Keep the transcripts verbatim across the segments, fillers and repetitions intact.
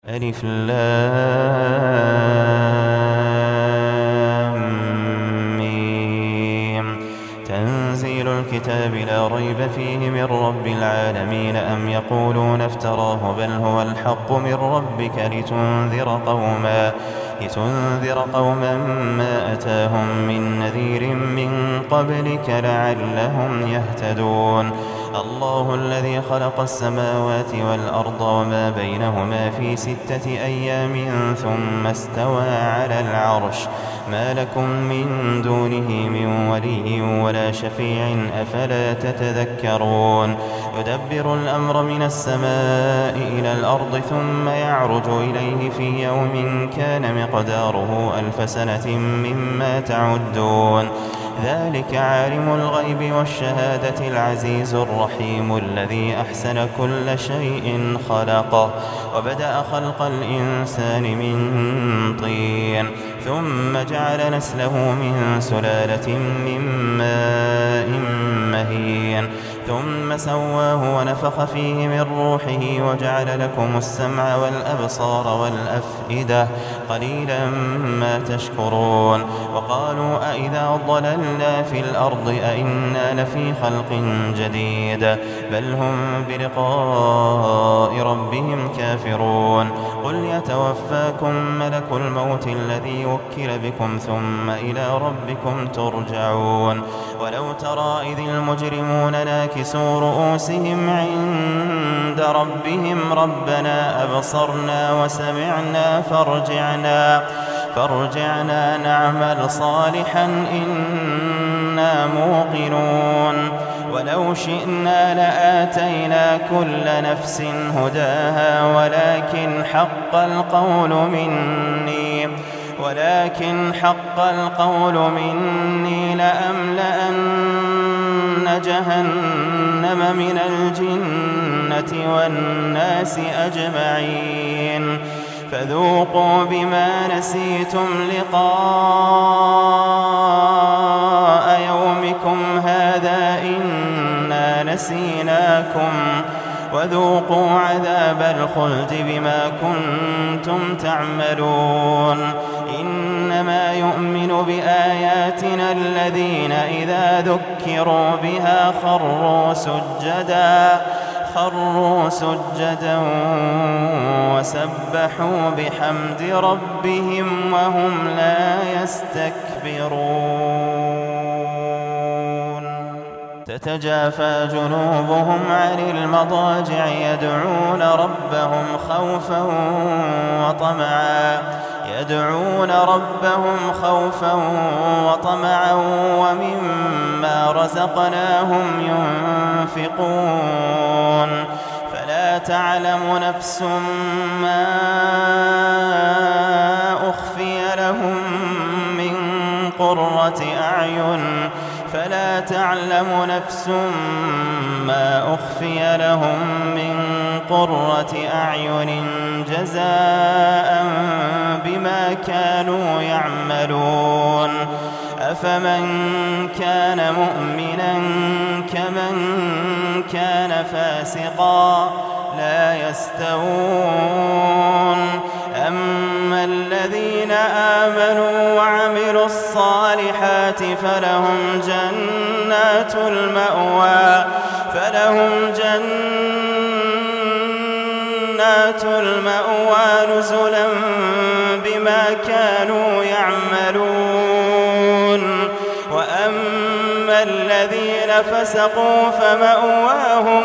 ألف لام ميم. تنزيل الكتاب لا ريب فيه من رب العالمين أم يقولون افتراه بل هو الحق من ربك لتنذر قوما لتنذر قوما ما أتاهم من نذير من قبلك لعلهم يهتدون. الله الذي خلق السماوات والأرض وما بينهما في ستة أيام ثم استوى على العرش ما لكم من دونه من ولي ولا شفيع أفلا تتذكرون. يدبر الأمر من السماء إلى الأرض ثم يعرج إليه في يوم كان مقداره ألف سنة مما تعدون. ذلك عالم الغيب والشهادة العزيز الرحيم الذي أحسن كل شيء خلقه وبدأ خلق الإنسان من طين ثم جعل نسله من سلالة من ماء مهين ثم سواه ونفخ فيه من روحه وجعل لكم السمع والأبصار والأفئدة قليلا ما تشكرون. وقالوا أئذا ضللنا في الأرض أئنا لفي خلق جديد بل هم بلقاء ربهم كافرون. قل يتوفاكم ملك الموت الذي وكل بكم ثم إلى ربكم ترجعون. ولو ترى إذ المجرمون ناكسوا رؤوسهم عند ربهم ربنا أبصرنا وسمعنا فارجعنا فارجعنا نعمل صالحا إنا موقنون. ولو شئنا لآتينا كل نفس هداها ولكن حق القول مني ولكن حق القول مني لأملأن جهنم من الجنة والناس أجمعين. فذوقوا بما نسيتم لقاء يومكم هذا إنا نسيناكم وذوقوا عذاب الخلد بما كنتم تعملون. إنما يؤمن بآياتنا الذين إذا ذكروا بها خروا سجدا خروا سجدا وسبحوا بحمد ربهم وهم لا يستكبرون. تتجافى جنوبهم عن المضاجع يدعون ربهم خوفا وطمعا يدعون ربهم خوفا وطمعا ومما رزقناهم ينفقون. فلا تعلم نفس ما أخفي لهم من قرة أعين فلا تعلم نفس ما أخفي لهم من قرة أعين جزاء بما كانوا يعملون. أفمن كان مؤمنا كمن كان فاسقا لا يستوون. أما الذين آمنوا وعملوا الصالحات فلهم جنات المأوى فلهم جنات المأوى نزلا بما كانوا يعملون. وأما الذين فسقوا فمأواهم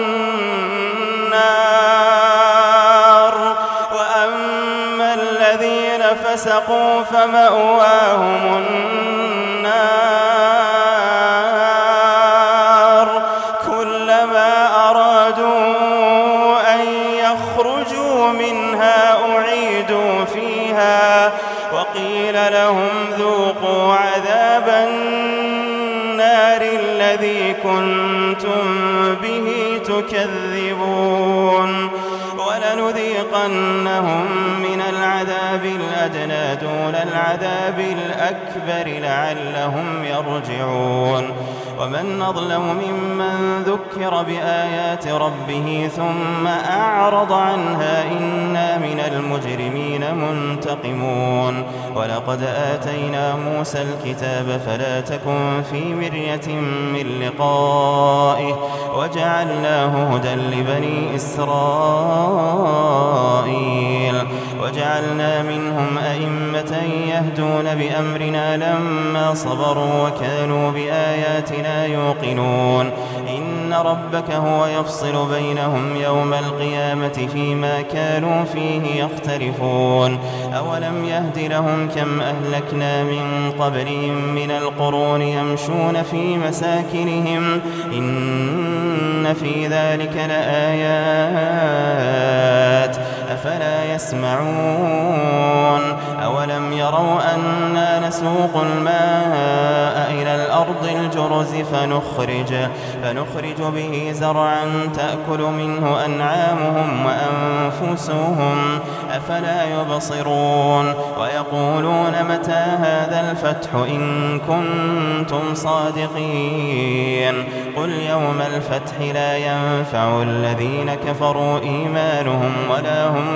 النار وأما الذين فسقوا فمأواهم النار كلما أرادوا أن يخرجوا منها أعيدوا فيها وقيل لهم ذوقوا عذاب النار الذي كنتم به تكذبون. ولنذيقنهم من العذاب العذاب الأدنى دون العذاب الأكبر لعلهم يرجعون ومن أظلم ممن ذكر بآيات ربه ثم أعرض عنها إنا من المجرمين منتقمون ولقد آتينا موسى الكتاب فلا تكن في مرية من لقائه وجعلناه هدى لبني إسرائيل وجعلنا منهم أئمة يهدون بأمرنا لما صبروا وكانوا بآياتنا يوقنون إن ربك هو يفصل بينهم يوم القيامة فيما كانوا فيه يختلفون أولم يهد لهم كم أهلكنا من قبلهم من القرون يمشون في مساكنهم إن في ذلك لآيات أفلا يسمعون أولم يروا أنا نسوق الماء إلى الأرض الجرز فنخرج, فنخرج به زرعا تأكل منه أنعامهم وأنفسهم أفلا يبصرون ويقولون متى هذا الفتح إن كنتم صادقين قل يوم الفتح لا ينفع الذين كفروا إيمانهم ولا هم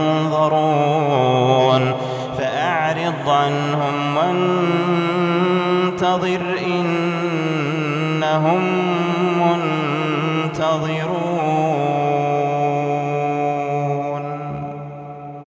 ينظرون فأعرض عنهم وانتظر إنهم منتظرون.